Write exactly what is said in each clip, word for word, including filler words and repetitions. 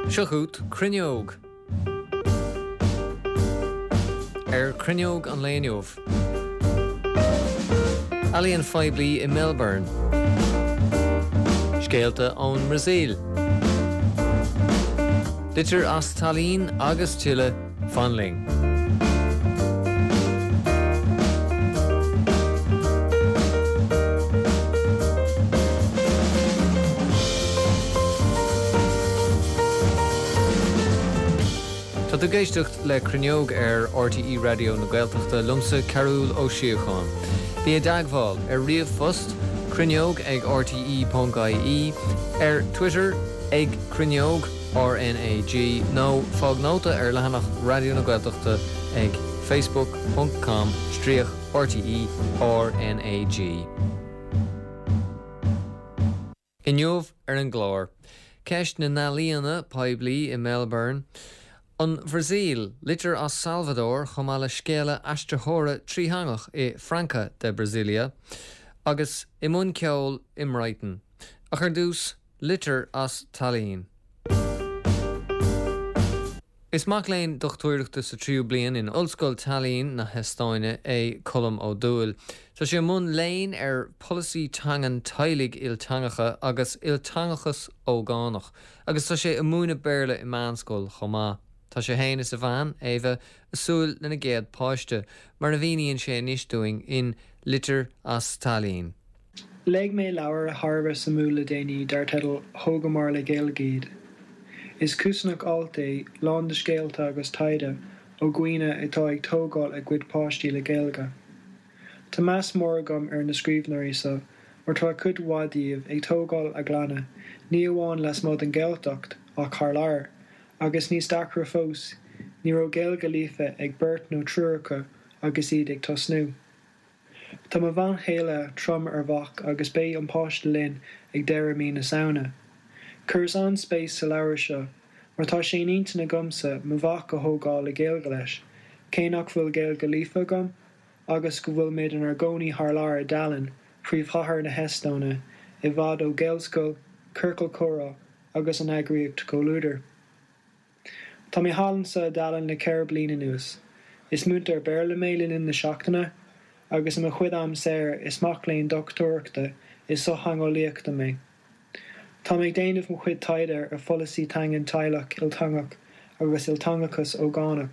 Siachút Cruinneog. Er Cruinneog an Léinneomh. Alíonn Feibli in Melbourne. Scéalta ón Brazil. Litir as Tallinn agus Tuile Fanling. Tá tú géisteacht le Cruinneog ar R T E Radio na Gaeltachta lumsa Carúil Ó Síocháin. Bhí a dagháil ar riamh fust Cruinneog ag R T E dot I E, ar Twitter ag Cruinneog R N A G, nó fág nóta ar lehanach Radio na Gaeltachta ag facebook dot com stríoch R T E R N A G. Inniuamh ar an glár. Ceist na nálíonna Poibli in Melbourne. An Brazil, litir as Salvador chomála scéala astrathóra tríthangach i Franca de Brasilia, agus i mún ceol imráitin, ach ar dús litir as Tallinn. Is mac léinn dochtúireachta sa tríú bliain in ollscoil Tallinn na Heastáine é Colm Ó Dúil. Tá sé mún léinn ar policy tangan tailig iltangacha agus iltangachas ógánach, agus tá sé i múna béirle i Manscoil chomá. Tá sé héana is a bhain éibh asúil lena géad páiste mar na bhíonn sé níosdúing in litir as Tallinn. Leg mé leabhar Harba sa múla déanaí dar tedal thógamar le Gaelgéad. Is cúsnach altaí lán de scéalta agus taide ó gcuoine atá ag tógáil a gcuid páistí le Gaelga. Tá meas mór agam ar na scríbhneoirí sa, mar tá cud wadíomh ag tógáil a glanna, ní amháin les mód an Gaeltacht ach thar leabhar, agus níos dacra fós, ní raibh Gaelga líofa ag beirt nó trúracha agus iad ag tosnú. Tá má bhain chéile trom ar bhach agus bé an páiste linn ag deireadh na saona. Curs an spéis sa leabhar seo, mar tá sé ionta na gomsa mo bhach go thógáil le Gaelga leis, cénach bhfuil Gaelga líofa agam, agus go bhfuil méid an argónaí thar leabhar dalan príomhchathair na Heastóine i bhfad ó Gaelscoil, Circeal Chora agus an eagraíocht go lúidir. Tá mé hallan sa dalan le ceir bliana nuas. Is munt ar béir le mélinn in na seachtaine, agus am a chuid am séir is mac léinn doctóireachta is so hangolaíochta mé. Tá méid déanamh mo chuid taidir ar folasí tangan tailech iltangach agus iltangachas ógánach.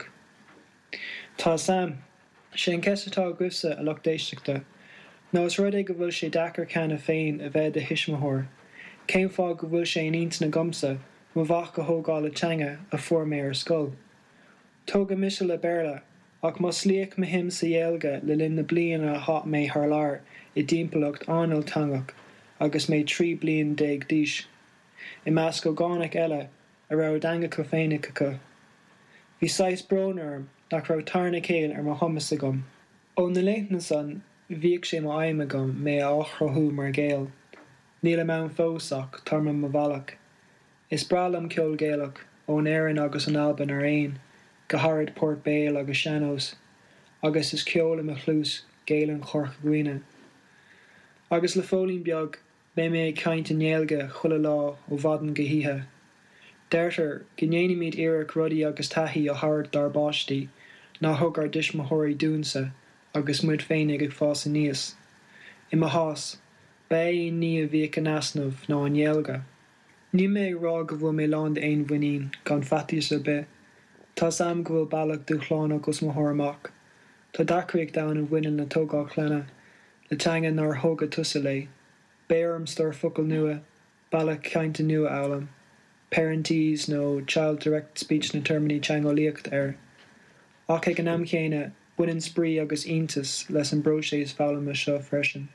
Tá sam, sé an ceisatá gusa a lochtéisteachta. Ná is rud é go bhfuil sé dachar ceanna féin a bheith de hisismthóir. Céim fá go bhfuil sé ionta na gomsa mo bhach go thógáil le teanga a fuair mé ar scoil. Tóga misil le béirle, ach má slíoch me him sa dhéalga le linn na bliana a hat mé thar leabhar i dtimpeallacht an-iltangach agus mé trí blian déag díis. I meas go gánach eile a raibh dangacha féiniceacha. Bhí sais brónarm nach raibh tarna céil ar mo thomas agam. Ó na léitna san, bhíoh sé mo aim agam mé a ochrathú mar géal. Níl am fósach tarma mo bhealach. Is bralam ceol Gaelach ón Éireann agus an Alban ar aon, go hard Port Bale agus Shannos, agus is ceol im a chlús Gaelan chorcha guine. Agus le fólín beag, bé mé caint in néalga chula lá ó bhadan gohíthe. Deirtar, gnéanaí míad iarach rudaí agus taithí ó hard darbáistí, ná thug ar dismothirí dúnsa, agus muid féinnig ag fása níos. I mo hás, bé ní a bhíoh an asnamh ná an néalga. Ní mé rá go bhfuil mé lán aon bhaoín gan fatíos a bit. Tá sam go bhfuil bailach dú chláán agus mo thormach. Tá dacraíoch dán an bhaineann na tógáil chléine, le teanga nar thóga tusa lé. Béarm star focail nua, bailach cainte nua elam. Parentese nó child direct speech na termini teangolaíocht air. Ach ag an am chéine, buineann sprí agus iontas leis an bróiséis fálam a seo freisin.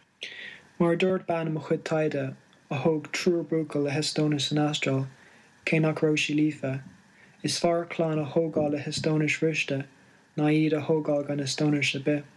Mar dúirt ban mo chud taide, a thug trúr brúcail le Heastónis san astral, cénach raibh sí líofa, is fearr clán a thógáil le Heastónis riste, ná iad a thógáil gan Heastónis a bit.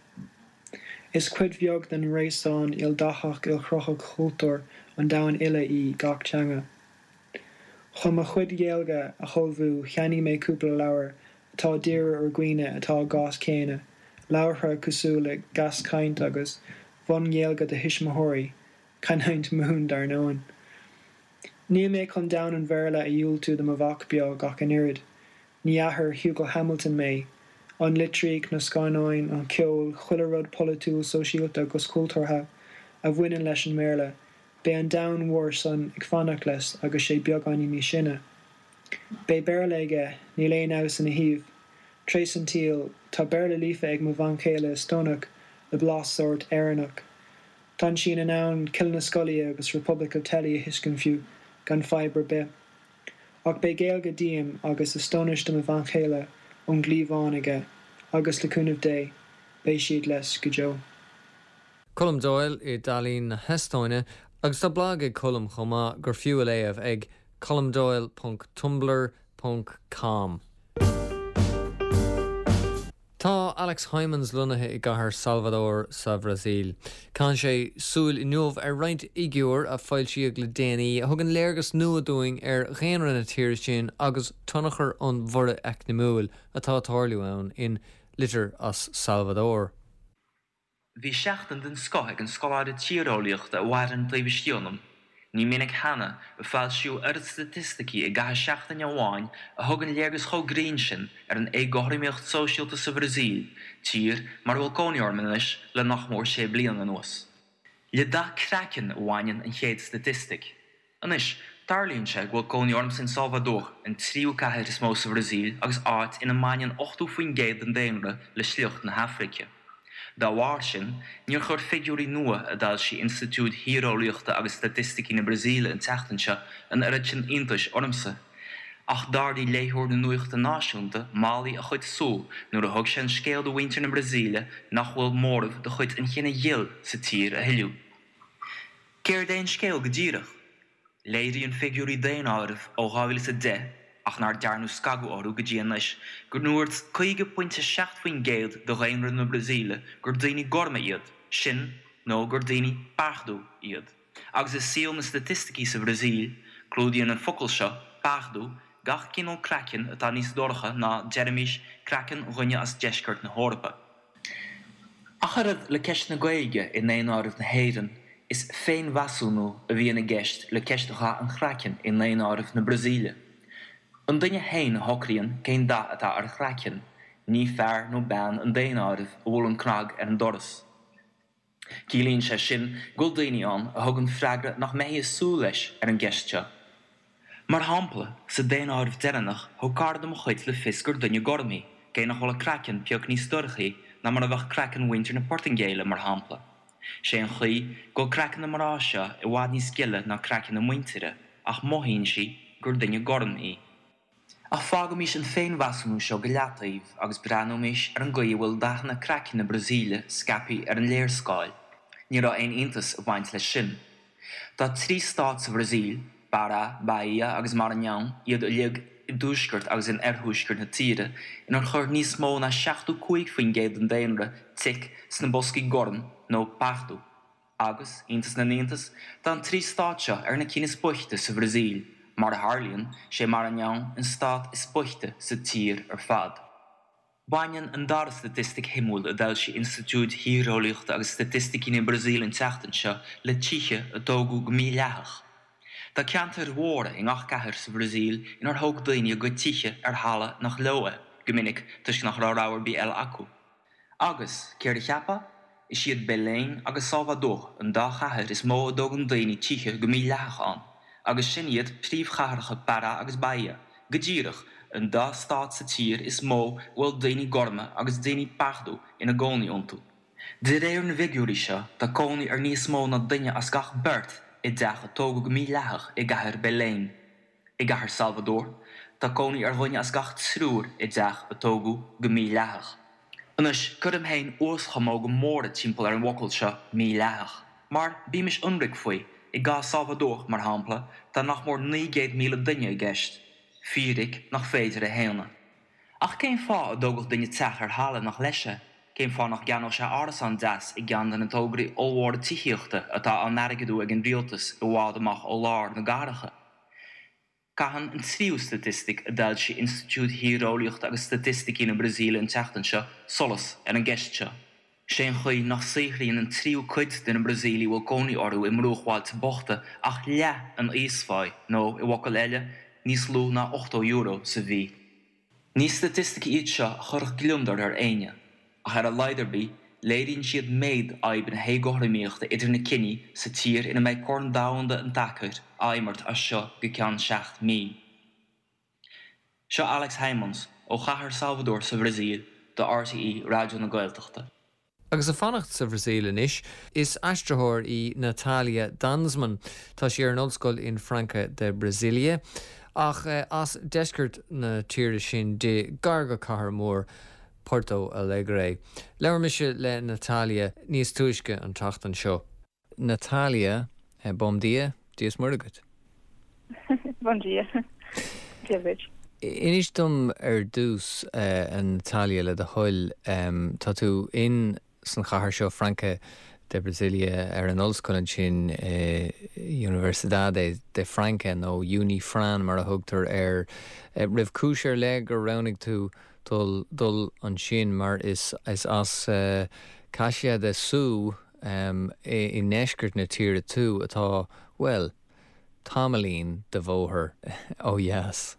Is cuid bheag den réasán il dachach il chrochach chultúir an dain ile í gach teanga. Chum a chuid géalga a chomhú cheannaí mé cúpla leabhar atá díreach ar gcuoine atá gás céine, leabhartha cosú le gas caint agus bhon géalga de hisismothirí, can haint mún dar nóin. Ní mé chun down an bhéarla a dúil tú do a bhac beag gach an irid. Ní ahar Hugo Hamilton mé, an litríg na scanáin an ceol chuile rud politúil sosiálta agus cultúrtha a bhaineann leis an méarla, bé an down mhór san ag fannach leis agus sé beagáin ní sinne. Bé béarla aige ní léon aus in a híomh, tréis an tíal tá béarla lífa ag mo bhain chéile stonach le blas sort éireannach. Tá sin an ann Kilna Scully agus Republic of Telly a hiscin fiú gan fibre be. Ach bé géalga díam agus is stonis do a bhain chéile an glíomháin aige agus le cúnamh dé, bé siad les go Joe. Colm Doyle i dalín na heastáine agus tá blog ag colm chomá gur fiú a léamh ag colm doyle punt tumblr punt com. Tá Alex Hymans lunathe i gcathair Salvador sa Bhrasaíl. Can sé súil i nuamh ar roinnt igiúr a fáil siad le déanaí a thugann léargas nua dúing ar ghéanra na tíir sin agus tunnachar an bhore ag na múil atá tarliú ann in litir as Salvador. Bhí seachtain den scoth an scoláide tíoróíochta a bhair an pléibhistíonam. Ní minic hana a fáil siú ar statisticí i gcathair seachtain amháin a thugann léargas chó grín sin ar an éagóirimíocht sóisialta sa Bhrasaíl, tír mar bhfuil cóneorman leis le nach mór sé bliain an uas. Le dá cracin bhaineann an chéad statistic. Anis, tarlíonn sé bhfuil cóneorm san Salvador an tríú chathair is mó sa Bhrasaíl agus áit ina mainian ochtú faoin géad an déanra le sliocht na Hafraice. Dá bhhair sin, níor chur figúrí nua a dal sí Institút Híreolaíochta agus Statisticí na Bhrasaíle an teachtainse an oiread sin iontais ormsa. Ach d'ardaí léithúir na nuachta náisiúnta málaí a chuid sú nuair a thug sé an scéal do bhaintear na Bhrasaíle nach bhfuil mórmh de chuid an chinna dhill sa tír a thuileú. Céir é an scéal go díreach. Léiríonn figúrí déan áirimh ó ghabhfuil sa de ach nar dearnú scagu orú go díon leis gur nuairt chuige pointe seacht faoin géad do ghéanra na Bhrasaíle gur daoine gorma iad, sin nó gur daoine párdú iad. Agus is síl na statisticí sa Bhrasaíl, clúdaíonn an focail seo párdú gach cinál cracin atá níos dorcha ná Jeremy's cracin ghunne as deisceart na hórpa. Acharad le ceist na Gaeilge in éon áirimh na héireann is féin vasúnú a bhí na gceist le ceistecha an cracin in éon áirimh na Bhrasaíle. An duine hain a hochríonn cén dá atá ar chraicin, ní fearr nó bean an déan áirimh a bhfuil an crag ar an doras. Cílíonn sé sin gul daoine an a thug an freagra nach méthe sú leis ar an gceiste. Mar hampla, sa déan áirimh deireannach thug card am chuid le fios gur duine gormaí, cé nach bhfuil a cracin peag níos dorchaí na mar a bheith cracin winter na Portingéile mar hampla. Sé an chuí go cracin na marráise i bhhad níos gile ná cracin na muintere, ach mothíonn si gur duine gormaí. Ach fágamís an féin vasúnú seo go leataíomh agus breanúmís ar an gaí bhfuil dath na cracin na Bhrasaíle scapaí ar an léirscáil. Ní rá aon iontas a bhaint leis sin. Tá trí stát sa Bhrasaíl, Pará, Bahia agus Maranhão iad a liag i dúsgurt agus in airthúsgurt na tíre inar chur níos mó na seachtú cuaig faoin géad an déanra tic sna boscaí gorm nó párdú. Agus, iontas na níontas, tá an trí stát seo ar na cínas buchte sa Bhrasaíl. Mar a Harlíonn sé Maranhão an stát is buchte sa tír ar fad. Baineann an dara statistic himúil a dal sí Institút Híreolaíochta agus Statisticí na Bhrasaíle an teachtainse le tíche a dógu go mí leathach. Tá ceantar mhóra in ach chathair sa Bhrasaíl inar thug daoine go tíche ar hala nach loa, go minic tuis nach ráráir bí eile acu. Agus, céir de cheappa, is siad Belém agus Salvador an dá chathair is mó a dógan daoine tíche go mí leathach an. Agus sin iad príomhchatharcha Pará agus Bahia, go díreach an dá stát sa tír is mó bhfuil daoine gorma agus daoine párdú ina gcónaí iontu. De réir na bhigúirí seo tá cónaí ar níos mó na duine as gach beirt i deach a tógu go mí leathach i gcathair Belém. I gcathair Salvador, tá cónaí ar dhuine as gach trúr i deach a tógu go mí leathach. Anis chum hain os chamó go móra timpeall ar an bhocail seo mí leathach. Mar bí mis unric faoi I gá Salvador mar hampla tá nach mór nígéad míle duine i gceist, fíric nach féidir a héanna. Ach cén fá a dógad duine teach ar hála nach leise, cén fá nach geanó sé áras an deas i gceann den na tógraí óhhar tííochta atá an naragadú ag an rialtas i bhád amach ó lár na garacha. Cahan an tríú statistic a dal sí Institút Híreolaíochta agus Statisticí na Bhrasaíle an teachtainse solas ar an gceist seo. Sin chuí nach saochraíonn an tríú cuid den Brasília bhfuil gcónaí orthu i mrúchháil sa bochta ach le an íosfáid nó i bhhacail eile níos lú ná ocht euro sa bhí. Ní statistici iad seo church glúmdar ar aine, ach ar a leidirbí léiríonn siad méid aib na héagóthraíochta idir na cinní sa tír ina méid corn dáhanda an dacair aimart as seo go ceann seacht mí. Seo Alex Heimans ó Chathair Salvador sa Brazíl do R T E Radio na Gaeltachta. Agus a fannacht sa Brazíl inis is aistritheoir í Natalia Dansman tá sé ar an ollscoil in Franca de Brasília ach uh, as deiscirt na tíre sin de garga chathair mór Porto Alegre. Leabhar mise le Natalia níos tuaisce an tachtan seo. Natalia, uh, bom dia, dias murgat. Bom dia. David. Inis dom ar dús uh, an Natalia le de hoil um, tá tú in san chathair seo Franca de Brasília ar an ollscoil sin uh, Universidade de Franca nó Unifran mar a thugtar ar uh, rih cúis ar le gur roinnig tú dul, dul an sin mar is, is as uh, caiise de sú um, i, i neiscirt na tíre tú atá, well, Tamalín de bhóthar ó yes.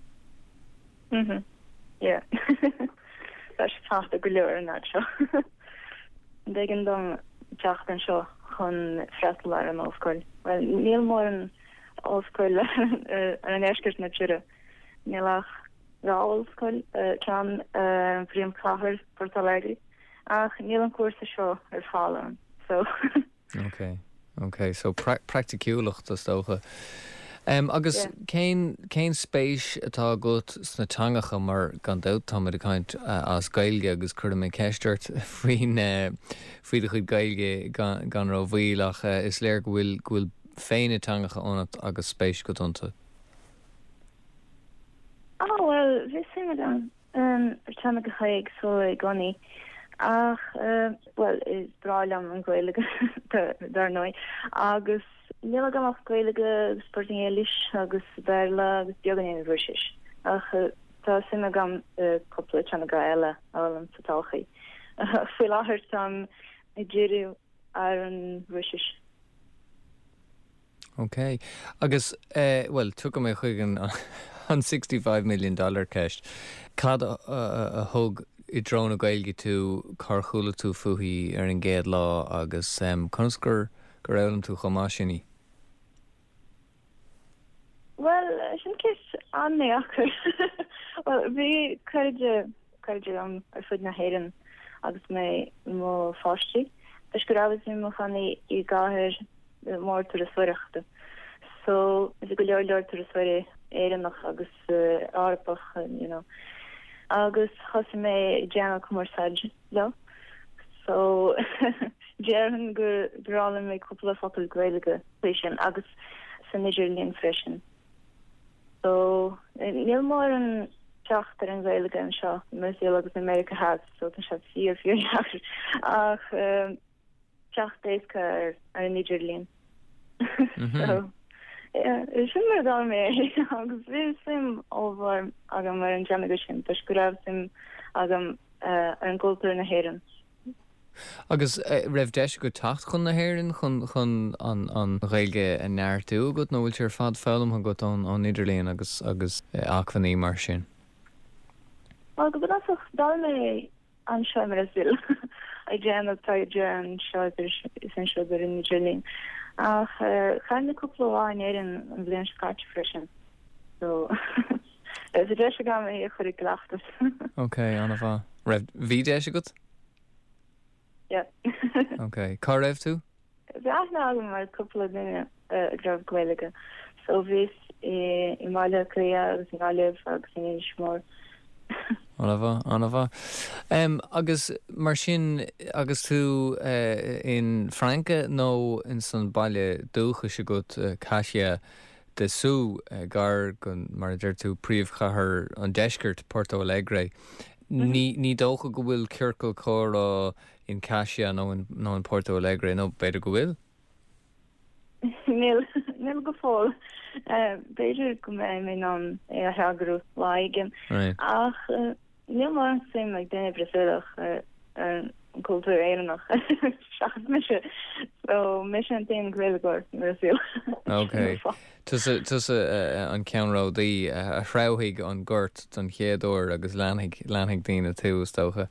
Mhm. Yeah. That's fast a go leor an that seo. Degen dom teachtan seo chun freistal ar an ollscoil. Well, níl mór an ollscoil ar an eiscirt na tíre. Nílach rá ollscoil ceann bhríon chathair Porto Alegre ach níl an cuasa seo ar fáil. So Okay. Okay, so pra- practicúlacht is tócha. Um, agus céin céin spéis atá gut sna tangacha mar gan dát tá mar a caint uh, as gailge agus chuir mé ceisteirt faoin uh, faoi de chuid gailge gan, gan rá bhílach uh, is léir go bhfuil go bhfuil féin tangacha anat agus spéis go donta. Oh well, bhí simime an um, ar tanna go chaig so i gcónaí ach uh, well is brálam an gailige dar nói agus níl agam ach gailige agus sporting éis agus berla agus biogan in bhuiis ach tá sim agam coppla tanna ga eile álam sa talchaí fé láthir tam i ddíriú ar an bhuiis. Okay. Agus, uh, well, tuca mé chuigan an sixty-five million dollar ceist. Cad a, a, a thug I drón a gailge tú carchúla tú fuhí ar an géad lá agus um, conas gur gur elam tú chomá sinní? Well, sin kis an mé achar. Well, bhí chuide chuide an ar fud na héan agus mé mó fáistí. Is go rabhas mé mo chaní I gáthir mór tú a suireachta. So, is go leor leor tú a suire éireannach agus uh, árapach, you know. Agus chos mé Jana Commerceage lo. So Jeran gur grala mé couple fotal greilige freshen agus san Nigerian freshen. So nil more an teachtar an greilige an seo mes agus America has so tan se fear fear ach teachtéis ar ar Nigerian. So yeah, sin mar dá mé agus bhí sim óbhar agam mar an Jana sin, tá go raibh sim agam ar an gcultúr na héireann. Agus uh, raibh deis go tacht chun na héireann chun chun an an réilge an neartú go nó bhfuil tíar fad fálam an go an an Idirlíon agus agus uh, achfaní mar sin. Well, go bud dá mé an seo mar as vil. I Jana tá an seo essential gur in Nigerian. Ach chaim na cúpla bháin éireann an bblion scáte freisin. So is a deis agam é chuir glachtas. Okay, anna bha. Raibh bhí deis agat? Yeah. Okay. Cá raibh tú? Bheith ná agam mar cúpla duine a grabh ghuilige. So bhís I máile clia agus ngáileh agus in éis mór. Anna bha, anna bha. Um, agus mar sin agus tú uh, in Franca nó in san baile dúcha se gut uh, caiise de sú uh, gar gon mar dir tú príomhchathair an deiscirt Porto Alegre. Mm-hmm. Ní ní dócha go bhfuil circle chora in caiise nó in nó in Porto Alegre nó beidir go bhfuil? Níl níl go fáil. Uh, beidir go mé mé ná é a heagarú láigen. Right. Ach uh, níl mar sim ag déine bresilach ar ar an cultúr éannach mis so mis an te gréilgóir mar fiú. Ok. Tus an ceanrádaí a shráigh an gcuirt don chéadúir agus leanigh leanigh daoine tú tócha.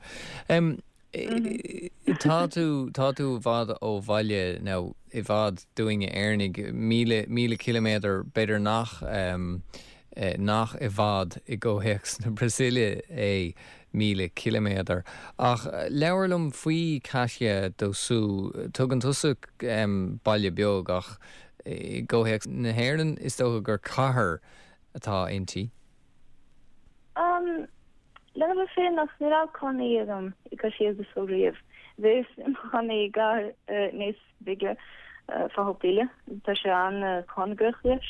Tá tú tá tú bhd ó bhaile nó i bhd doing airnig míle míle kilometr beidir nach um, uh, nach i bhd i ggóhéics na Brasília é míle kilometr. Ach leabharlumm faoi caiise do sú tugann tusa um, baile beag ach i ggóhéics na hÉireann is tócha gur cathair atá intí. Um, Le fé nach nirá connaí agam i go siad a so riamh. Bhés chanaí gar níos bige fahopíile, tá sé an congrach leis.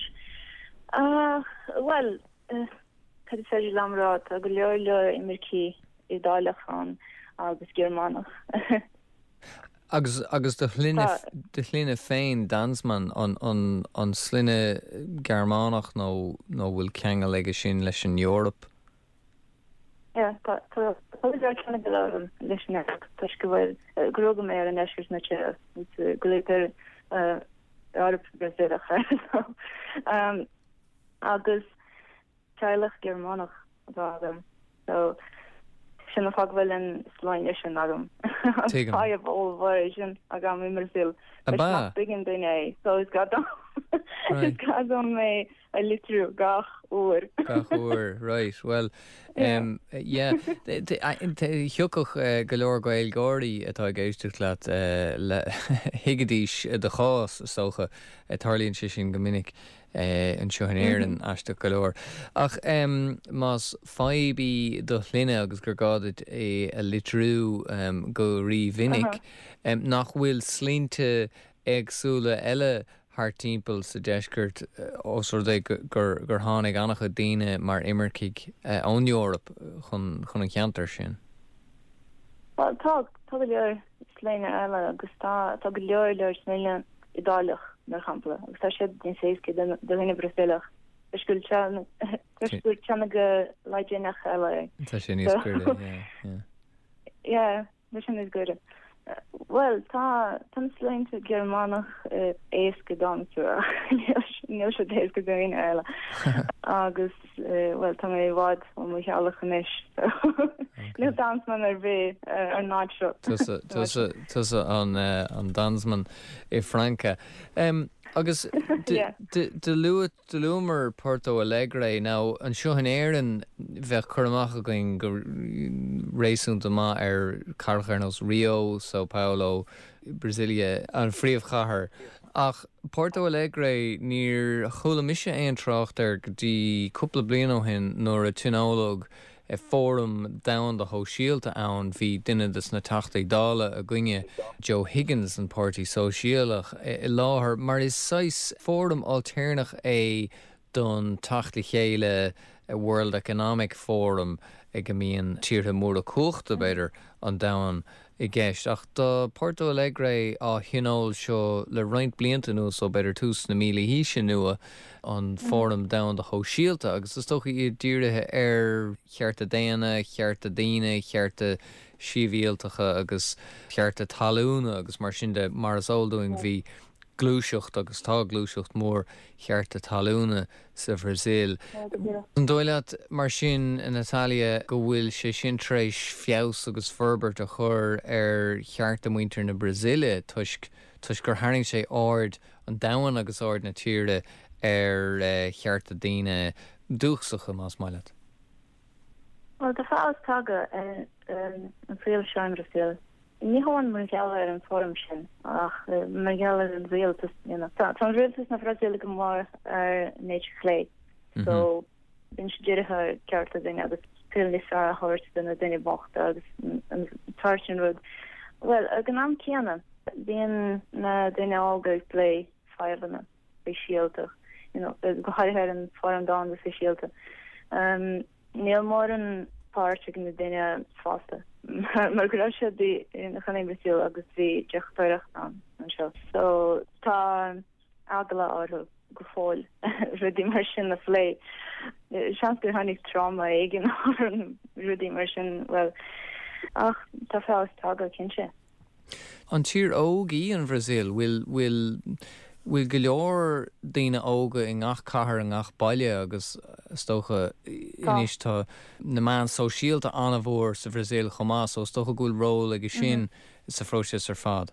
Well, cad féidir lamrá a go leor leor imircí i dáilechán agus Gearmánach. Agus agus de chluine féin dansman an an an sline Gearmánach nó nó bhfuil ceanga leige sin leis an Eorop. Ja, tá tá cena go lem leis tuis go bhfuil groga mé an eisgurs na te golétar Eorop Brasilach agus teilech Gearmánach agam so sin a fahfuil an sláin lei sin agam táibh óhhair sin agam i Brasil bigin duine so is ga is ga mé a litrú gach úr gach úr right well um yeah thiúcach go leor gail gáirí atá géisteach leat le higadís de chás socha tarlíonn si sin go minic an seohan éireann aiste go leor ach um más fáibí do chluine agus gur gáid é a litrú um, go rí vinnic um, nach bhfuil slínte agsúla eile haar timppel sa deisgurt osor dé gur gur hánig annacha daine mar immerkiig ón Eorop chun chun an cheantar sin. Well tá tá go leor sléine eile agus tá tá go leor leor snéile i dálach mar champla agus tá sé din séisci do hinine Brasilach. Isgul isgul tena go leidénach eile. Tá sé níos gurda, yeah. Yeah, mis sin is gurda. Uh, well, tá tan sleinte Gearmánach uh, éasca dámú níl se dééis go daine eile agus uh, well tá mé bhád ó mu chealacha níis níl dansman ar bhé uh, ar náid seo. Tusa an uh, an dansman i Franca. Um, agus de luúmar Porto Alegre ná an seohan éireann bheith chuach a going go rééisúnta má ar carcharnos Rio, São Paulo, Brasília an phríomh chathair. Ach Porto Alegre níor chula mise éon trácht ar go dtí cúpla bliain ó hin nuair a tinólog e fórum down the hóisialta ann hí duine dus na tachtaigh dála a gcuine Joe Higgins an Pártaí Sóisialach i láthair mar is sais fórum alternach é don tachtaigh chéile a World Economic Forum ag go mbíonn tíortha móra cuachta beidir an domhan i gceist ach do Porto Alegre á hinol seo le roinnt blianta nua so beidir tús na míle híise nua an fórum down the hóisialta agus is tócha iad díirithe ar chearta déana, chearta daine, chearta síomhialtacha agus chearta talúna agus mar sin de mar is óldúing bhí glúiseocht agus tá glúiseocht mór chearta talúna sa Brazil. An dóilead mar sin in Italia go bhfuil sé sin tréis fios agus ferbert a chur ar chearta muintir na Brasile tuisc tuisc gur haing sé áard an dahan agus áard na tíre ar uh, chearta daine dúchsacha más maiile. Well, de fáas taga an príomh seán Brasil. Ní háin mar geall ar an fóm sin ach mar geall ar an réaltas tá réaltas na Brasil go mór ar nature chlé. So bin se ddíirithe cearta daine agus pilní a thuirt den na daine bochta agus an tarsin rud. Well, a gan am ceanna bíon na daine ágaigh lé fehanna é síalta. You know, go háir an fóm dá is é síalta. Um, níl mór an páirte na daine fásta. Mar go se dí in chané Brasil agus bhí deachtáireach an an seo. So tá agla áú go fáil rudí mar sin na lé. Sean gur hánig trauma igen an rudí mar sin well ach tá fá tága cinse. An tír ógaí an Brazil bhfuil bhfuil bhfuil go leor daoine óga i ngach cathair a ngach baile agus stocha inis tá na man sosiálta anna bhór sa Brazil chomá so stocha gúil ról agus sin sa fróisis ar fad.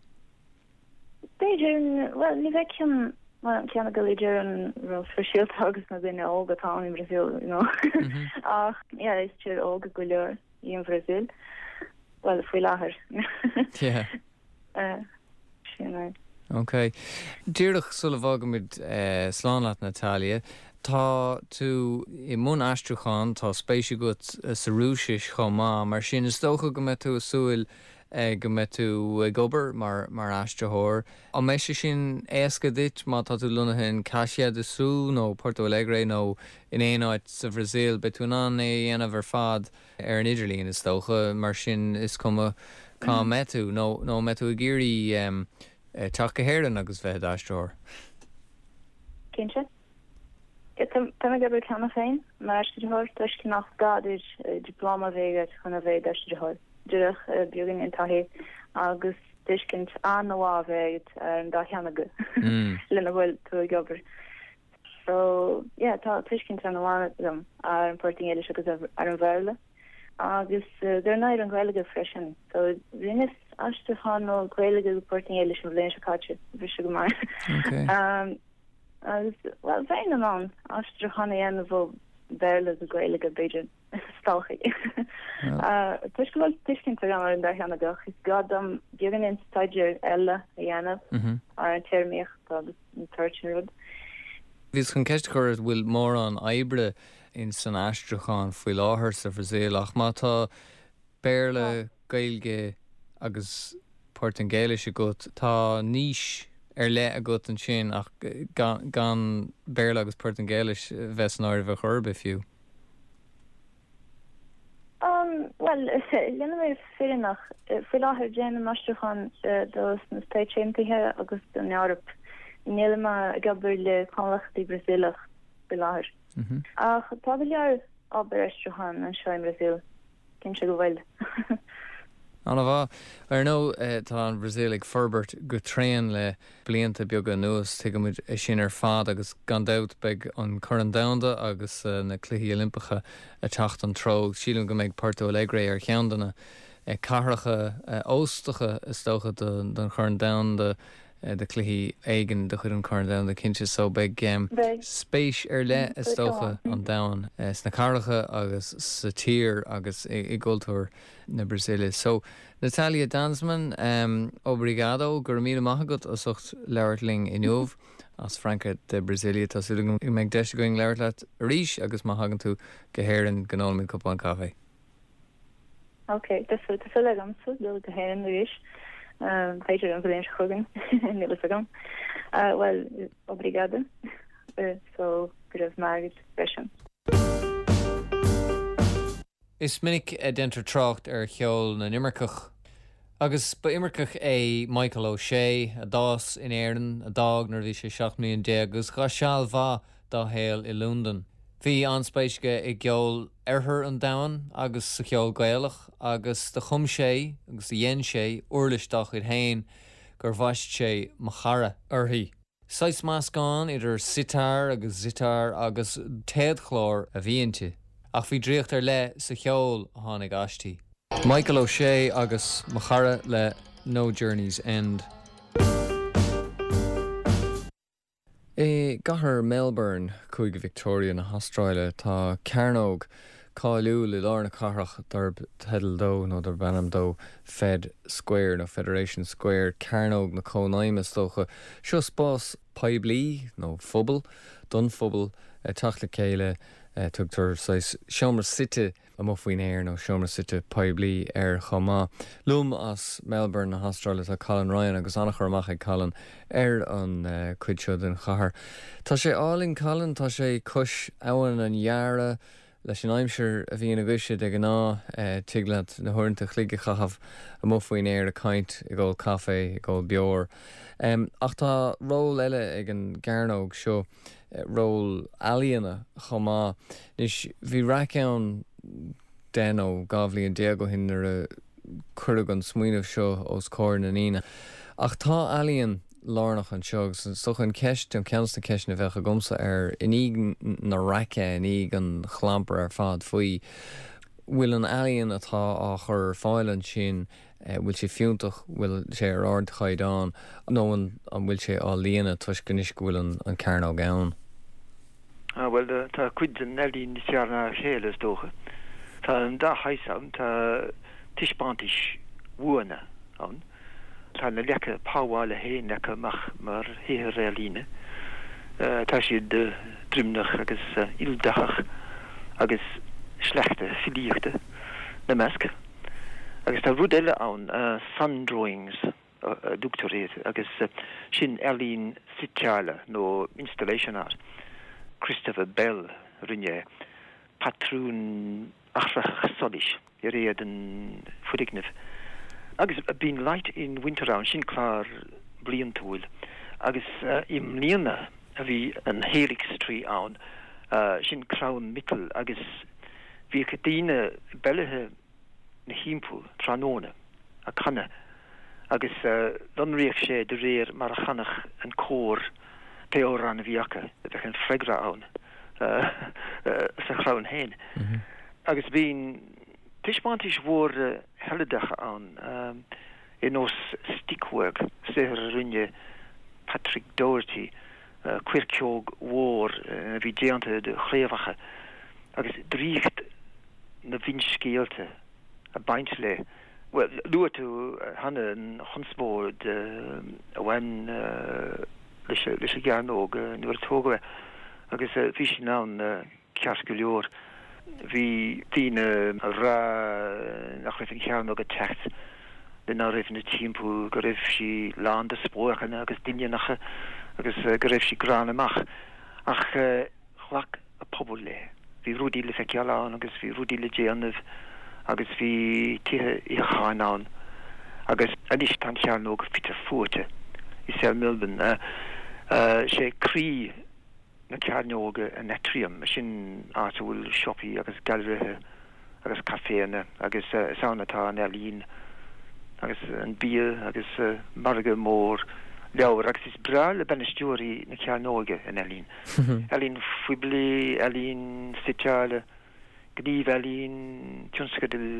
Beiidir well ní bheith cean well ceanna go idir an ro sosiálta agus na duine óga tá in Brazil, you know. Ach yeah, is tír óga go leor í an Brazil. Well faoi láthair. Yeah. Uh, sin Ok. Dírdach sulla bhagamid uh, slánlaat Natalia, tá tú i mún astruchan tá spéisi gut uh, sa rúsis chomá, mar sin is dócha go me tú a súil uh, go me tú uh, gobar mar, mar astrathór. A me se sin éasca dit má tá tú lunahin Caixia de Sú nó Porto Alegre nó in éáid sa Brazil, be tú ná é dhéanamh ar fad ar an Idirlín is dócha, mar sin is cuma cá me tú, nó nó me tú a géirí um, Uh, Tá go héireann agus bheith astrathór. Cinse? Tá me gabar ceanna féin, mar astrathór tuis cin nach gaidir diploma bhéigad chuna bhéid astrathór. Dúireach beagán in taithí agus tuiscint an nóá bhéigad ar an dá cheanna go lena bhfuil tú gabar. So, yeah, tá tuiscint an nóá ar an portingéile agus ar an bhéile. Agus they're not an gwelige freshen. So rinnes astrachan no gwelige portingéile sin bléin se catche bhí go mar. Um agus well féin an astrachan en bh béle go gwelige beidir stalchi. Uh tuisgol tuiscin an an dar hanna gach is gadam given in stager elle dhéanamh ar an téirmíocht agus an Turchin Road. Vís chun ceist chuir bhfuil mór an aibre in san astrachan faoi láthair sa Brazil ach má tá béle gailge agus portingéile se gut tá níos ar le a gut an sin ach gan, gan béle agus portingéile bheits náir bheith churbe fiú. Um, well, lenne mé fi nach fi láthair déanam astrachan dos na Staitchéimtithe agus don Eorop. Níl ma gabar le conlachtí Brasilach be láthair. Ach tá lear aber astrachan an seo in Brazil cin se go bhfuil. Anna bha ar nó tá an Brazil ag forbert go tréan le blianta beaga nuas tuigemuid sin ar fad agus gandát beag an churan damda agus uh, na cluichí Olympacha a techt an tróg sílim go méid Porto Alegre ar cheandanna uh, carracha uh, óstacha is tócha den churan damda Uh, de cluichí éigen de chud an chuir da de cinse so beag um, spéis ar le is tócha an dain uh, sna carracha agus sa tír agus i, i ggóilteoir na Brasilia. So Natalia Dansman, um, obrigado, gur míle maithagad a sucht leirtling inniuh as Franca de Brasilia tá súla i meid deise going leirtleat ríis agus má hagan tú go héireann gnólamid cupán cafe. Ok, tas fu le gamsa do go héireann ríis. Um, Peter an bhléin chugan níl agam. Uh, well, obrigada. Uh, so, go raibh mágad freisin. Is minic a dentar trocht ar cheol na Imircach. Agus ba Imircach é Michael O'Shea, a dás in Éireann, a dag nar bhí sé seach mbliain de agus ga seall bha dá héal i Lúndan. Bhí anspéisce i gceol arthar an dain agus sa cheol gaelach agus de chum sé agus de dhéan sé uirlisteach i hain gur bhaist sé machara orthaí. Sais más gáin idir sitar agus zitar agus téadchlár a bhíonte ach bhí dríocht ar le sa cheol a tháinig astí. Michael O'Shea agus machara le No Journey's End. É gahar Melbourne chuig Victoria na Australia tá Carnog cáiliú le lár na carach dar Tedal dó nó dar Banam dó Fed Square nó Federation Square Carnog na cónaim is tócha seo spás paibli nó fubal don fubal uh, tachla céile uh, tugtar sais seomar site a mo faoin air nó seomar site paibli ar chomá. Lum as Melbourne na Australia tá Colin Ryan agus annach amach ag Colin ar an uh, cuid seo den chahar. Tá sé álinn Colin, tá sé cos abhainn an jaara leis an aimseir a bhí na gcuise de gná uh, tiglaat na thuirnta chlige chahabh a mo faoin air a caint i ggóil cafe, i ggóil beor. Um, ach tá ról eile ag an Garnog seo uh, ról alíana chomá. Nis bhí raiceann den ó gábhlí an déag go hin ar a chuig an smuoineh seo os cóir na nína. Ach tá alíonn lárnach an seog san soch an ceist an ceansta ceist na bheitcha gomsa ar iní na raice iní an chlamper ar fad faoi. Bhfuil an alíonn atá á chur fáileann sin bhfuil sé fiúntach bhfuil sé ar ard chaidán nó an bhfuil sé á líana tuis gonis go bhfuil an cairn á gceann. Ah, well, tá cuid an alíonn is tearna chéile dócha. Tá an dá haisam tá tiispantis bhuana an. Tá na lecha páháile hé lecha mach mar héhir réalíne. Uh, tá siad uh, drimnach agus uh, ildachach agus slechte filíochta na measc. Agus tá rud eile ann uh, sun drawings uh, uh, doctoréad agus uh, sin alíonn sitiála nó installation art. Christopher Bell rinne patrún achrach solis i réad an fudignah. Agus uh, bín light in winter an sin clár blian túil. Agus uh, im líana a bhí an Helix tree an uh, sin crown mittel agus bhí cadíine bellethe na hímpú tróna a canna agus uh, lonríoch sé de réir mar a chanach an cór teor an bhíacha bheith an freigra an uh, uh, sa chrawn héin. Mm-hmm. Agus bín tiispantis mhór uh, helledacha an um, in os stickwork séhar rinne Patrick Doherty uh, cuirceog mhór uh, bhí déanta de chléomhacha agus dríocht na vinscéalte a baint le. Well, lua tú uh, hanna an honsbód uh, a bhain uh, leis a gcearnóg uh, nuair tóga agus uh, bhí sin ná uh, ceart go leor. Bhí tíine uh, rá nach raibh an cearnóg a techt le ná raibh na timppú go raibh si lán de spóchan agus duine nach agus uh, go raibh si grán amach ach uh, chlach a pobl le. Bhí rúdí le feiceáán agus bhí rúdí le déanamh agus bhí tithe i cháán agus anis tan cearnóg fitar fuate i sé Melbourne. Uh, uh, sé crí na cearnóga a netrium sin áta bhfuil siopi agus galrithe agus caféna agus uh, saunatá an alín agus an bia agus uh, marga mór leabhar agus is bra le benistúirí na cearnóga an alín. Alín fuibli, alín sitiála, gníomh alín tionsca de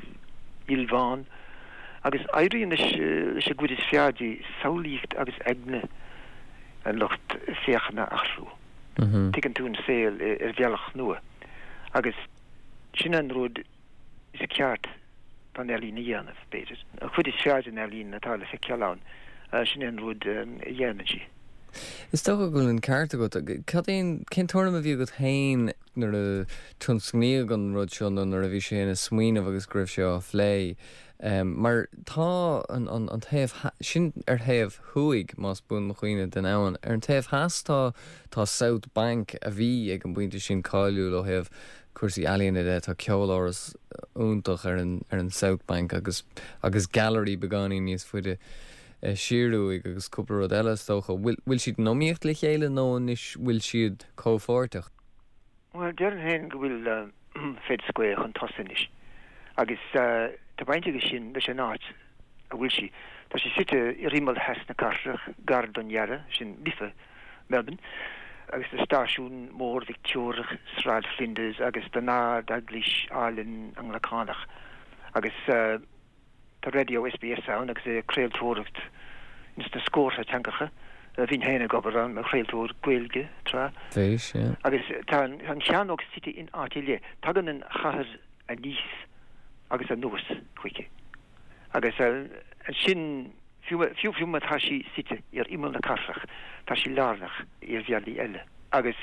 ilváin agus éiríonn leis a gcuid is fiadi saolíocht agus eagne an lucht féachna achrú. Mm-hmm. Tigan tú an saoil ar bhealach nua agus sin an rud is a ceart pan alín i dhéanamh beidir. A chud is fiadi an alín natá le feiceáán uh, sin an rud um, i dhéanamh si. Is tó go an carta go cad éon cén torna a bhí go hain nar a tunscníag an rud seo nar a bhí sé na smuoineh agus gribh seo a phlé. Um, mar tá an, an, an taobh sin ar taobh thuig más bún mo chuoine den ann ar an taobh heas tá tá South Bank a bhí ag an buinte sin cáiliú le taobh cuasaí ealaíonn é tá ceol áras úntach ar an, ar an South Bank agus agus gallery beganí níos fuide Uh, siúig agus cúpla rud eile tócha. Bhfuil siad nóíocht le chéile nó is bhfuil siad cóhórteach? Well, dearan hen go bhfuil uh, fed square an tosanis. Agus uh, tá bainte go sin leis an áit a bhfuil si. Tá si site i rimal heas na cartrach gard an jarra sin lifa Melbourne. Agus de stáisiún mór Victoriach Sráid Flinders agus de ná daglis Allen Anglacánach. Agus uh, tá radio S B S an agus é créaltóireacht ins na scór a teangacha a bhín héna gobar an a créaltóir gcuilge tra. Féis, yeah. Agus tá an seanóg site in áitiile tagan an chahar a níos agus a nuas chuice. Agus an sin fiú fiú tá si site ar imil na carfach tá si lárnach ar bhealí eile. Agus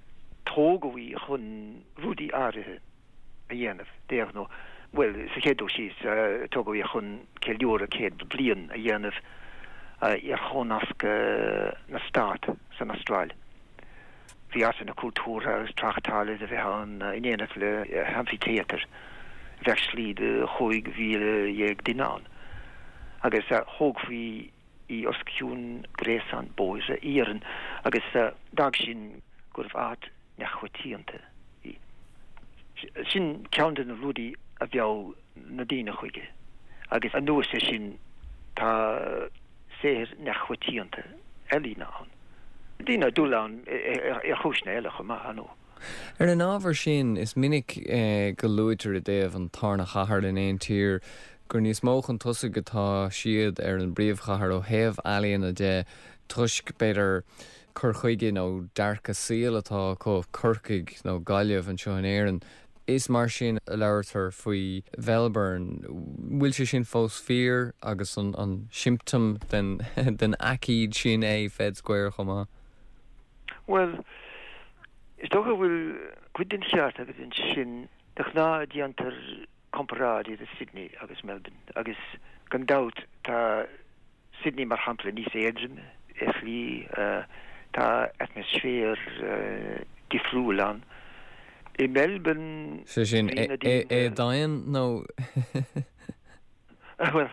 tógaí chun rúdí áirithe a dhéanamh déag nó. Well, sa chéadú síos uh, tóga í chun ceiliúra céad blian a dhéanamh uh, ar chónasc uh, na stát san Austrráil. Bhí as na cultúra agus trachttála a bheith an uh, inéanamh le uh, amphitheater bheith slíd uh, chuig mhíle dhéag duine an. Agus uh, thóg bhí í osciún gréasan bóise íaran agus uh, dag sin gurh áit neachhuatíanta. Sin ceann na rúdaí a bheá na dína chuige agus an nuas sé sin tá séir nachhuitíanta elína an. Dína dúlán ar chúisna eile go má anó. Ar an ábhar sin is minic go luúitar a déobh an tarna chahar in éon tír gur níos móchan tusa gotá siad ar an bríomhchahar ó héamh ealaíonna de tuisc beidir chur chuige nó dearcha síl atá có curcaig nó gaiileh an seo an éireann. Is mar sin a leirtar faoi Melbourne, bhfuil sé sin fós fear agus an, an symptom den, den acíd sin é Fed Square chumá? Well, is toch bhfuil cuidin seart agus in sin de ná diantar comparádi de Sydney agus Melbourne agus gan dat tá Sydney mar hapla níos éidirn eflí uh, tá atmosfér uh, difriúil an. I Melbourne sé sin é dain nó well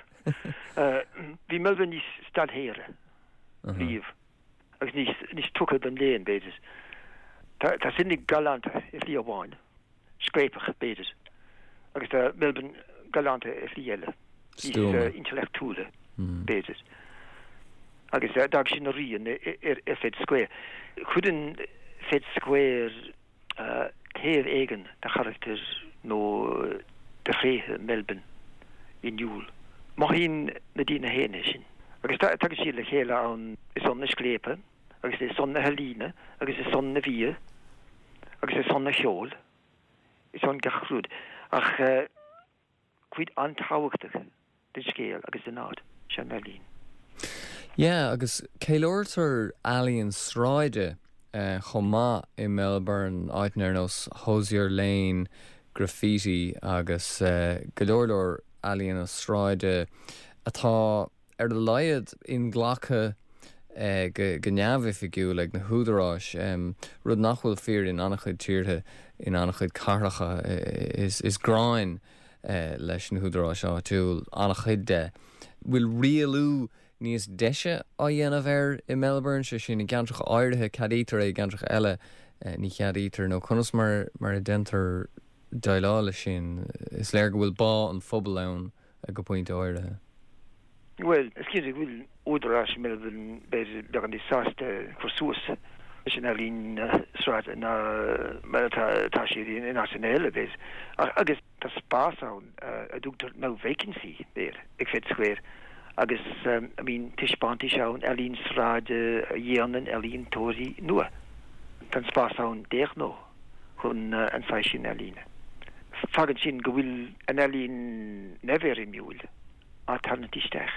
bhí Melbourne níos stadhéire líomh agus níos níos tucha den léon béidir. Tá tá sinnig galanta i lí amháin scrépach béidir agus tá Melbourne galanta i lí eile níos intellectúla béidir. Agus dag sin a rion ar Fed Square. Chudin Fed Square taobh éigen de charachtar nó de réthe Melbourne in Júl. Má hín na dína héine sin. Agus tak sí le chéile an is son na sclépe, agus is son na helíne, agus is son na víe, agus is son na cheol, is son gachrúd. Ach uh, cuid antáhachtach den scéal agus den nád, se na lín. Yeah, agus céileirtar ealaíonn sráide uh, chomá i Melbourne áitnar nos Hosier Lane, graffiti agus uh, goleorlór ealaíonn sráide atá ar de laiad in ghlacha uh, go neamhí figiú le na húdaráis um, rud nachhfuil fear in annachchuid tíirthe in annachchuid carracha uh, is, is gráin uh, leis na húdaráis á túil annachchuid de. Bhfuil rialú níos deise á dhéanamh ar i Melbourne se sin i gceantracha áirithe cadítar é gceantracha eile ní cheadítar nó conas mar mar a dentar daileála sin is léir go bhfuil bá an phobal ann a go pointe áirithe. Well, es cin bhfuil údarrás Melbourne beidir began í sásta chu suas sin a lín sráid na tá sé in nationale bes agus tá spás ann a dúgtar nó vacancy béir ag Fed Square. Agus um, I mean tiispanti seán elín sráide a dhéanaan elín tóí nua. Tan spás ann déch nó chun uh, an fáis sin elíne. Fagan sin go bhfuil an elín never i miúil alternatisteach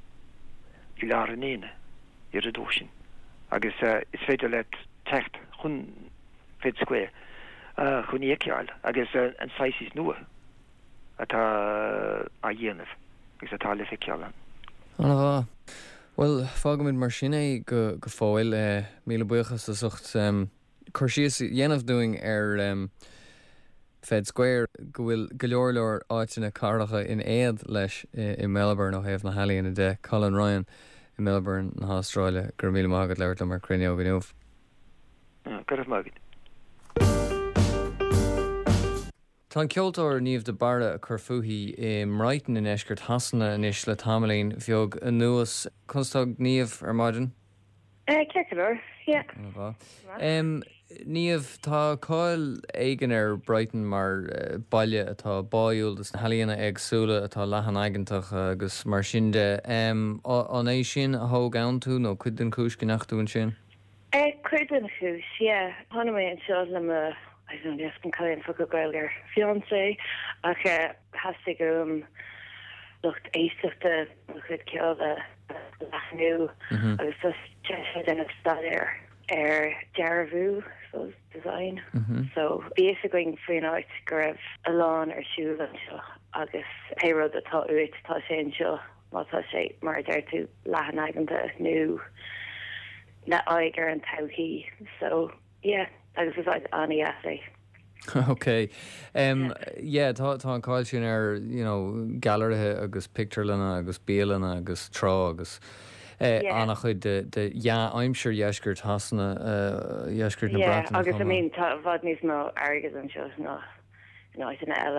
i lear an éine ar a dósin. Agus uh, is féidir le techt chun Fed Square uh, chun éceáil agus uh, an fáis is nua atá uh, a dhéanamh agus atá le feiceálan. Anna bhá. Well, fágamid mar sin é go, go fáil uh, míle buchas a sucht um, chuir síos dhéanamh doing ar um, Fed Square go bhfuil go leorlór áitina carracha in éad leis i, i Melbourne ó héamh na Halíonna de Colin Ryan in Melbourne na Australia gur míle mágad leir mar cruinneog go nuamh. Gurh mágad. Tá ceoltóir níomh de bara a chur fuaithe i mráitin in eisgurt hasanna inis le tamalainn bheog a nuas constág níomh ar maidin? Uh, Ceirceir, yeah. Um, níomh tá cáil éigen ar Brighton mar uh, baile atá báúil dus na Halíonna agsúla atá lehan aigentach agus mar sin de um, an é sin a thóg ann tú nó cuid den cúis go nachtú an sin? Uh, cuid den cúis, yeah. Hána mé an seo le a I don't know, can call in for a girl or fiance. Okay, has to go um looked ace of the could kill the new. I was just changing in a style there. Er Jaravu so design. Mm-hmm. So basically for night grab a lawn or shoe until August payroll the thought it touch angel what I say mar there to lahan and the new na Iger and Tauhi. So yeah. Agus is like Annie essay. Okay. Um yeah, tá tá an cáil sin ar, you know, galarthe agus picturelana agus béalana agus trá agus uh, yeah. Anna chuid de de ja aimsir jeisgurt hasanna uh, jeisgurt na yeah, bratan. Agus I mean tá bhd níos mó airgus an seo ná ná in eile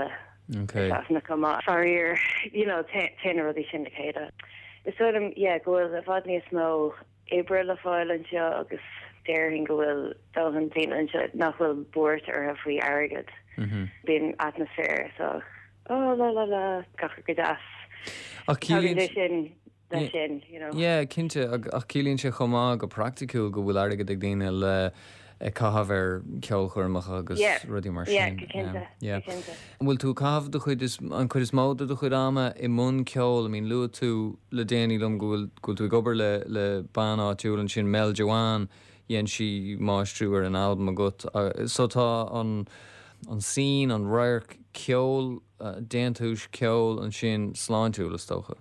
Okay. na come farir, you know, ten rudi syndicata. Is sort of, yeah, go a fadni smó April le fáil an seo agus déirhin go bhfuil dohantín an seo nach bhfuil búirt ar a bhí agad bín atmosfér, so oh la la la gacha go das. Ach cílíonn sin sin, you know. Yeah, cinnte ach cílíonn se chomá go practicúil go bhfuil agad ag daine le cahabh ar ceol chuirmach agus rudí mar sin. Bhfuil tú cahabh do chuid an chuid is móda do chuid ama i mún ceol, I mean lu tú le déanaí lom go bhfuil tú gobar le le banná túúil an sin Mel Joanne dhéan si máistrú ar an albumm a gut. So tá an an sin an roir ceol déantúis ceol an sin sláintúil is tócha.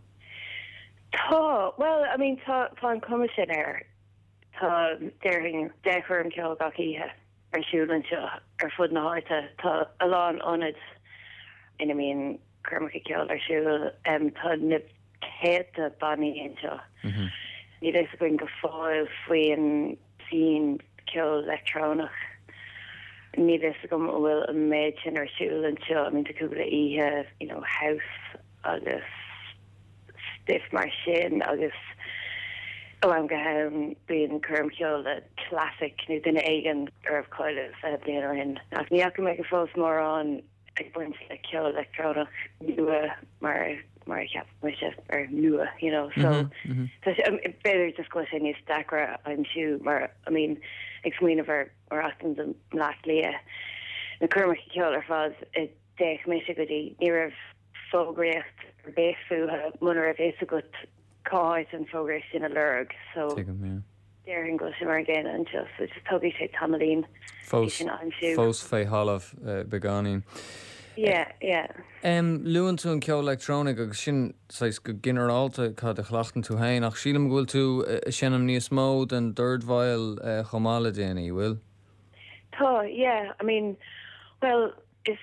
Tá, well, I mean tá tá an commission air. Tá déirhin dechar an ceol gachíthe ar siúlann seo ar fud na háite tá aláin onid ina míon chuirmecha ceol ar siúil tá na céta bannaí an seo. Ní éis goin go fáil faoin sin ceol electrónach. Ní éis go bhfuil an méid sin ar siúil an seo, I mean tá cúpla ihe, you know, house agus stiff mar sin agus oh, I'm going being curm kill the classic new dinner egg or of coilers at the other end. I can you can make a false more on a bunch of kill electronic new mar mar cap or new, you know, so mm-hmm, mm-hmm. so um, better discussion is stacker I'm sure mar I mean explain of our or often the last Leah the curm kill or fuzz it take me to goody near of so great or base food munner of a good cause and progress in a lurg, so there in go simmer again and just it's totally say Tamalene Fos Fos fé half beganin. Yeah, yeah. Um luan tú an ceol electronic agus sin sais go generalta cad a chlachten tú hain ach sílam gúil tú sinnam níos mó den dúrdmhail chomála déanaí, bhfuil? Tá, yeah, I mean, well, it's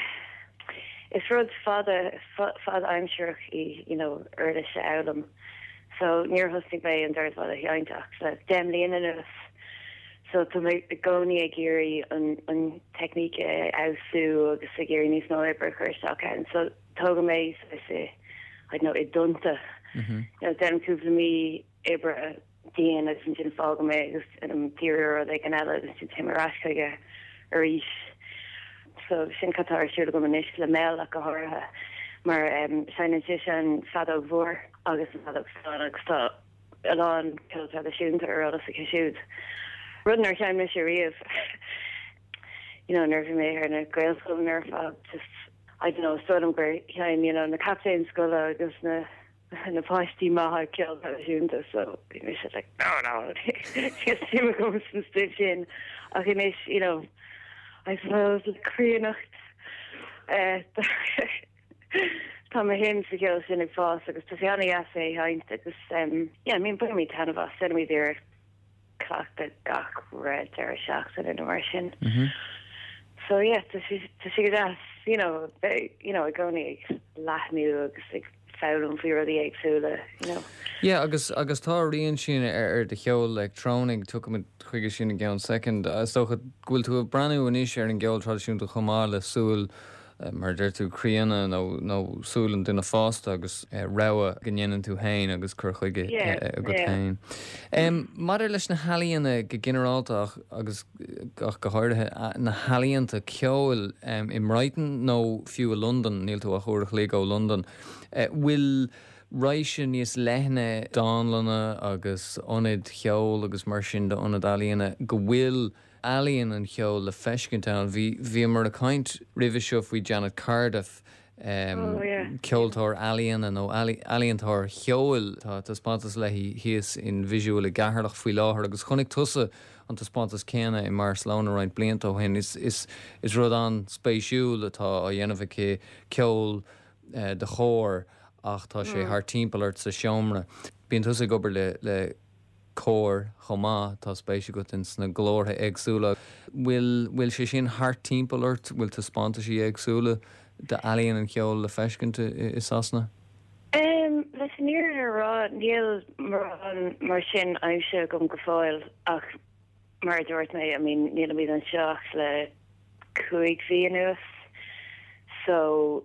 it's Rod's father, father I'm sure he, you know, earlish album. So near hosting bay and there's a lot of yointach. So demly in us. So to make the goni a geary on on technique out su agus a geary nís no ever kirstock and so toga me I say I know it dunta. You know then to me ebra Dean as in fog me an interior or like an ella as in timarashka or ish. So sin Qatar siúla go manis le mé a go háirithe mar sein an fada bhór agus fada agus tá aláin ceil a siúnta ar agus a siúd. Rudan ar sein mis riamh, you know, nervy mé ar na gaelscoil nerfa just I don't know, sort of great hein, you know, na captain school agus na na páistí maithe ceil a siúnta, so mi se like no no just see me go some stitch in ach inis, you know, I suppose the Koreanacht uh Tá ma hen sa ceol sin ag fás agus tá fianna asé haint agus um yeah, I mean bu mi tan of us send me there clachta gach red ar a seachtain in mar sin. So yeah, to see to see that, you know, they, you know, goni lathniú agus ag fáilm fíor the agsúla, you know. Yeah, agus agus tá rion sin ar ar de cheol electronic tu mit chuige sin gan second. So gúil tú a brandú an is ar an geol tradiisiúnta chomá le súil mar der tú críanna nó nó súlan duna fásta agus rawa gannn tú hain agus chur chuige a go hain. Mar leis na halíanna go generaltach agus ach go háirithe na halíanta ceol i Mrighton nó fiú a London níl tú a chóirich lé go London. Bhfuil Reisin níos lethne dálanna agus onid cheol agus mar sin de onad alíanna go bhfuil alíonn an cheol le feiscintán bhí bhí mar a caint rih seo faoi Janet Cardiff ceoltóir alíonn nó alíontóir cheol tá tá spátas le híos in visual i gcearlach faoi láthair agus chunig tusa an tá spátas céanna i mar slán roiint blianta ó hin is is is rud an spéisiúil atá a dhéanamh cé ceol de chóir ach tá sé th timppelart sa seomra. Bíonn tusa gobar le le cór chomá tá spéisi go in sna glórtha agsúla. Bhfuil bhfuil sé sin thart timppelart bhfuil tá spántaí agsúla de alíonn an ceol le feiscinnta is asna? Um, leis níor ará níl mar an mar sin aimse gom go fáil ach mar dúirt mé, I mean, níl míad an seach le cuaig bhí anuas. So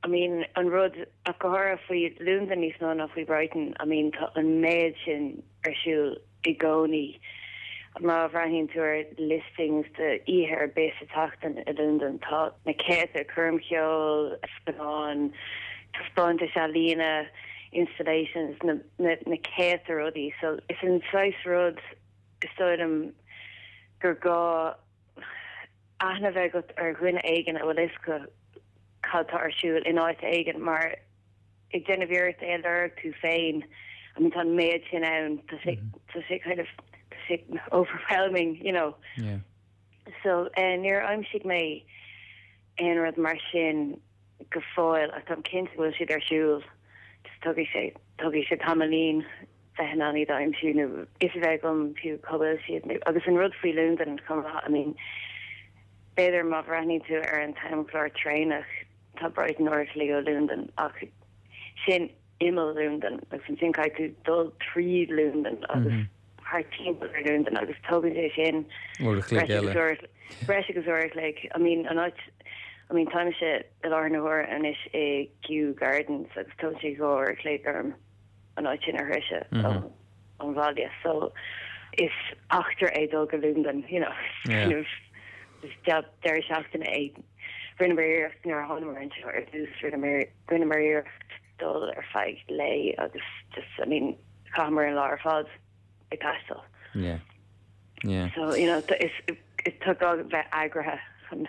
I mean, an rud a gohar faoi Lúndan níos ná nach faoi Brighton, I mean, tá an méid sin ar siúl i gcónaí. Má bhraithíonn tú ar listings de ihe ar bés a tachtain i Lúndan tá na céit ar curmceol, Espanán, Taspáinte se lína, installations na na na céit ar rudaí. So is an sais rud is stoidm gur gá aithne bheith go ar ghuine aigen a bhfuil isca chailtá ar siúil in áit aigen, mar ag déanamh iirecht é leir tú féin, I mean, tá méid sin ann, tá sé tá sé kind of tá sé overwhelming, you know. Yeah. So uh, near aimsigh mé an rud mar sin go fáil ach tá cinnt bhfuil siad ar siúil. Tugí sé tugí sé tamlín bheith an í daimsú nó is bheith gom fiú cobil siad nó agus an rud faoi Lúndan cum I mean beidir má bhraithnín tú ar an timeclár tréinach tá Brighton or Leo Lúndan ach sin imel Lúndan agus an sin caiid tú dul tríd Lúndan agus haar timp ar Lúndan agus tugí sé sin breis agus uir le I mean an áit I mean, time shit at Arnor and ish a Kew Gardens, like Tochi or Claygarm, and I chin or Risha on Valia. So it's after a dog Lúndan, you know, kind of just job there shocked in a Grinnemer near Honor and or this Grinnemer dol or fight lay or just just I mean, Comer and Laura Fods a castle. Yeah. Yeah. So, you know, it's it, it took all that agra and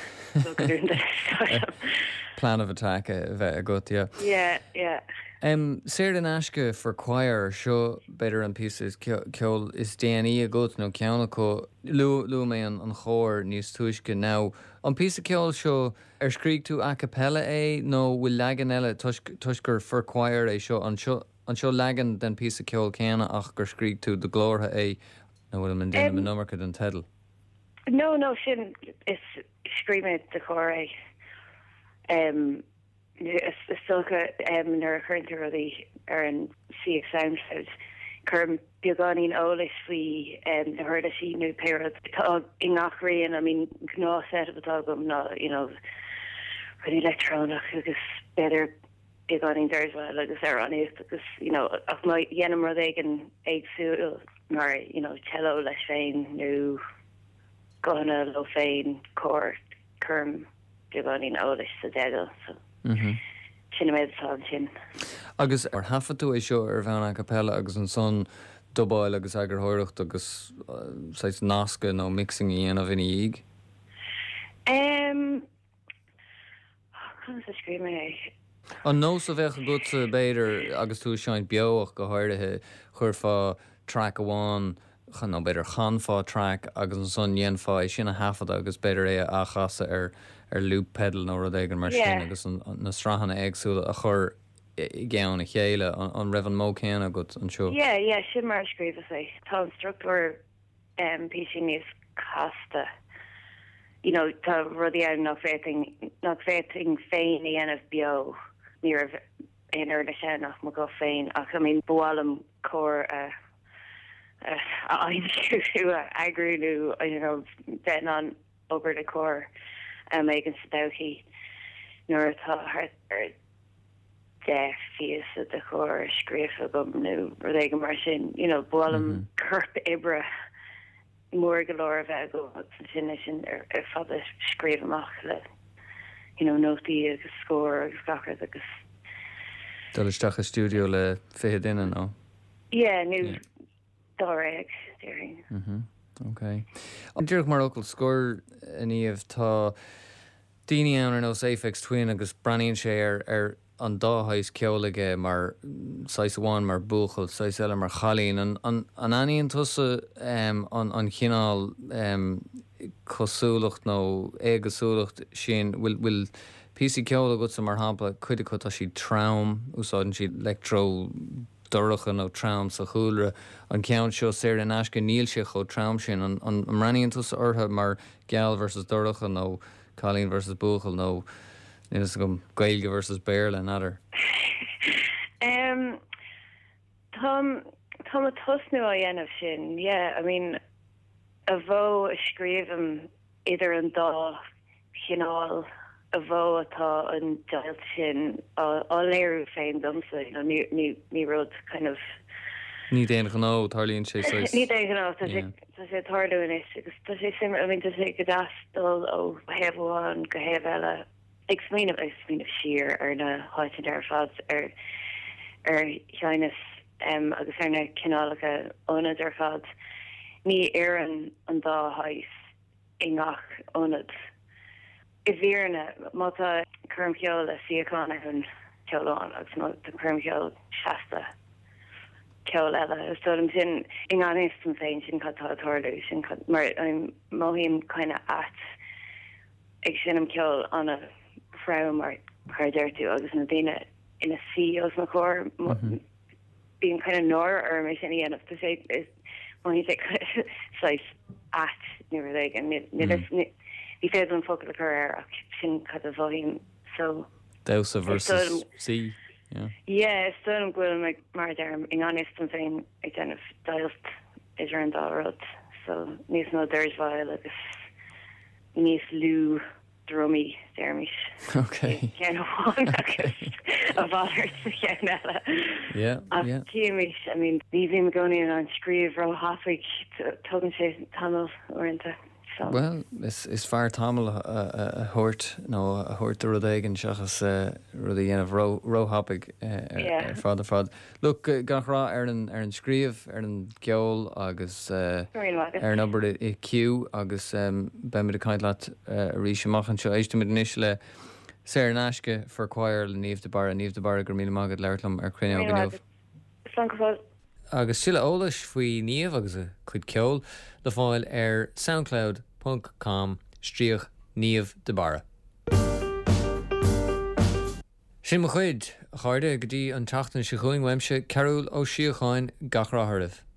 plan of attack a bheith a gut, yeah. Yeah, yeah. Um, Séir an aisce for choir seo beidir an pieces ceol is déanaí a gut nó ceanna có lu lu mé an an chóir níos tuisce ná. An piece ceol seo ar scríg tú a cappella é nó bhfuil legan eile tuisgur for choir é seo an seo an seo legan den piece ceol céanna ach gur scríg tú de glórtha é nó bhfuil man déanam an numarcha den tedal. No, no, sin is screaming the chore. Um, it's still um, they're currently really are in C X SoundCloud. Curm Bioganin Olis we um the heard a she new pair of in Achri and I mean no set of the dog not you know really electronic because better Bioganin there as well like this are on it because you know of my Yenam Rodegan egg suit or you know cello less fain new Gona lo féin cór chum beganín ólis sa degel so sin méid tá sin. Agus ar hafa tú é seo ar bhean a cappella agus an son dobáil agus agur háireacht agus sais nasca nó mixing í ana bhíine íg? Um, chun sa scríbe é. An nós a bheith a gut sa beidir agus tú seint beoach go háirithe chuir fá track amháin chan nó beidir chanfá track agus an son dhéanfá é sin a hafad agus beidir é a chasa ar ar loop pedal nó rud éigen mar sin agus na strahanna éagsúla a chur i gceann a chéile an raibh an mó céanna agat an seo. Yeah, yeah, sin mar scríomh é. Tá an structúr um, písí níos casta. You know, tá rudí ann nach bhéting nach bhéting féin i anamh beo ní rah in ar le sé nach mo go féin ach I mean bhálam cór a aimimú a agrúnú you know den an over the core um megan Sadowski nuair atá ar de fios a de chóir scríofa gom nó rud éige mar sin you know bhálam curp ibre mór go leir a bheith go sin sin ar ar fad a scríomh amach le you know nótaí agus scór agus gachar agus Dullisteach a stúdio le fiche duine nó? Yeah, nu Doreg, dearing. Mm-hmm. Okay. An dúireach mar ocail scór aníomh tá daoine ann ar nó Aphex Twin agus braíonn sé ar ar an dáthais ceolaige mar sais amháin mar búchail, sais eile mar chalín. An an an aíonn tusa um, an an chinál um, cosúlacht nó éagasúlacht sin bhfuil bhfuil píosaí ceola go sa mar hampla chuide chu tá si traum úsáidann si electro dorachan ó traum sa chúlra an ceann seo séir an asca níl se cho traum sin an an raníonn tusa ortha mar geall versus dorachan nó chalín versus búchail nó níos gom gailge versus béarla nadidir. Um, Tom Tom a tosnú a dhéanamh sin, yeah, I mean a bhó a scríomhm idir an dá chinál a bhó atá an dailt sin á léirú féin domsa ní rud kind of Ní déana gná tarlíonn sé ní gná tá sé tarlún is agus tá sé sim a tá sé go dastal ó hebháin go heh eile ag smíanamh ag smíanamh siar ar na háitin ar fad ar ar cheannas agus ar na cinálacha ónad ar fad ní éan an dá hais i ngach ónad. I bhíarna má tá chumceol a siáánna chun ceolán agus má tá chumceol seasta ceol eile is tóim sin i gáis an féin sin chattá atáirú sin mar móhíim chuine at ag sin am ceol anna frá mar chuirdeirú agus na daine ina si os na chóir bíon chuine nóir ar mé sin dhéanamh tá sé is móhí sé sais at ní ag an ní He fed an fo le career sin cut a volume so Dausa versus C yeah yeah so I'm going like mar derm in honest and saying ag den of dialst is ar an dá rud so níos nó there's vile agus níos lú drummy dermis okay ken agus a bother ken yeah yeah Kiamish I mean these him going in on screeve ro halfweek tugging sé tunnel or into So. Well, is is fear tamil a, a, a hort no a hort a rodégan seachas uh, rudí dhéanamh ro rohapig uh, ar, yeah. ar fad a fad. Look, uh, gachrá ar an ar an scríomh ar an geol agus uh, ar an obair i Q agus um, ben mid a caiint leat uh, a rí semachchan seo éiste mid inis le sé an aisce for choir le níomh de bar a níomh de bar a gur míle mágad leirlam ar cruine agad agus sile ólais faoi níomh agus a chuid ceol le fáil ar soundcloud dot com stríoch níomh de bara. Sin mo chuid, a cháirde go dtí an tachtain se chuing weimse Carol Ó Síocháin gach ráthiribh.